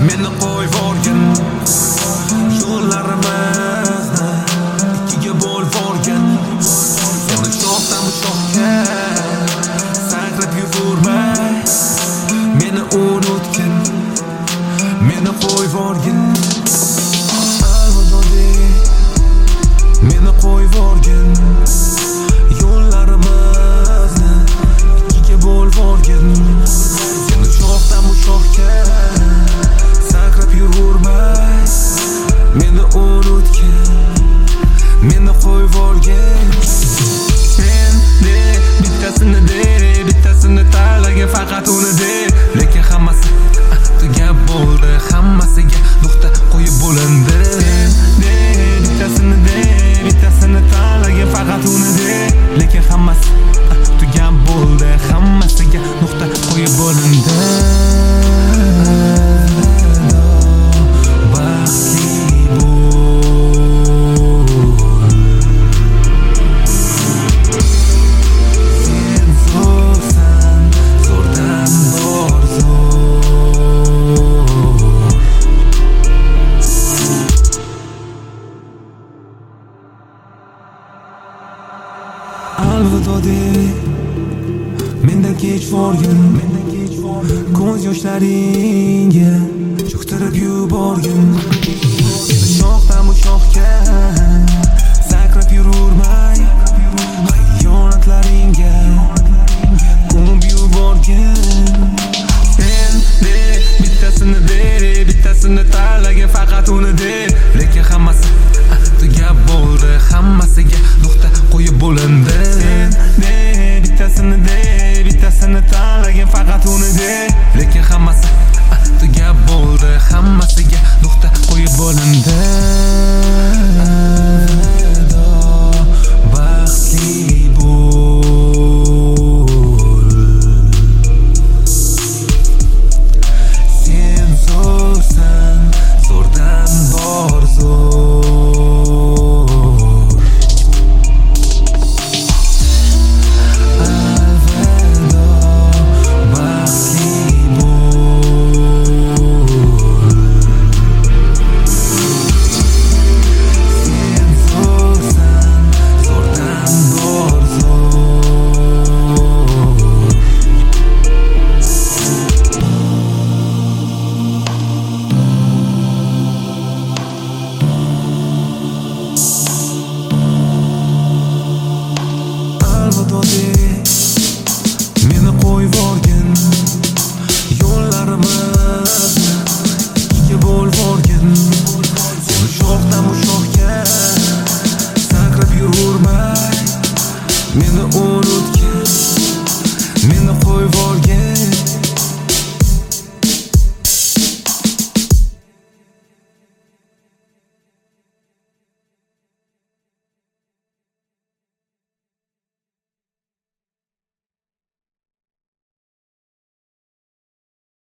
Meni qo'yvorgin yo'llarimizni ikkiga bo'lvorgin. Seni shoxdan shoxga sakrab yugurmay meni unutgin, meni qo'yvorgin. Meni qo'yvorgin yo'llarimizni ikkiga bo'lvorgin. Seni shoxdan shoxga sakrab yugurmay meni unutgin, meni qo'yvorgin. Endi bittasini tanlagin, faqat uni de. Lekin hammasi tugab bo'ldi, hammasiga nuqta qo'yib bo'lindi. Bittasini tanlagin, faqat uni de. Lekin hammasi tugab bo'ldi, hammasiga nuqta qo'yib bo'lindi. Alvido de mendan kechvorgin, ko'z yoshlaringga cho'ktirib yuborgin. Seni shoxdan bu shoxga sakrab yururmay xiyonatlaringga ko'mib yuborgin. Endi bittasini tanlagin, faqat uni de. Lekin hammasi tugab bo'ldi, hammasiga nuqta qo'yib bo'lindi. Bittasini tanlagin, faqat uni de. Lekin hammasi tugab bo'ldi, hammasiga nuqta qo'yib bo'lindi. Baxtli bo'l, sen zo'rsan, zo'rdan bor zo'r. Alvido de